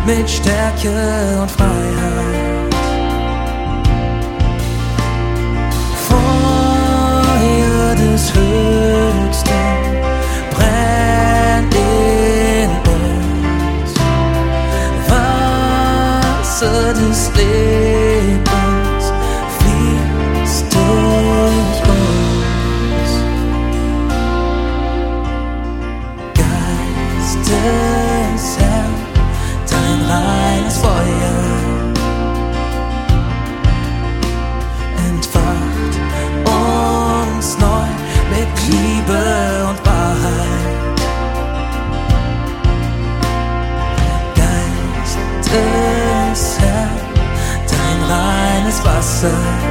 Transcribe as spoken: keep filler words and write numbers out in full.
mit Stärke und Freiheit. Feuer des Höchsten brennt in uns, Wasser des Lebens fließt durch uns. Geist des Herrn, dein reines Feuer entfacht uns neu mit Liebe und Wahrheit. Geist des Herrn, dein reines Wasser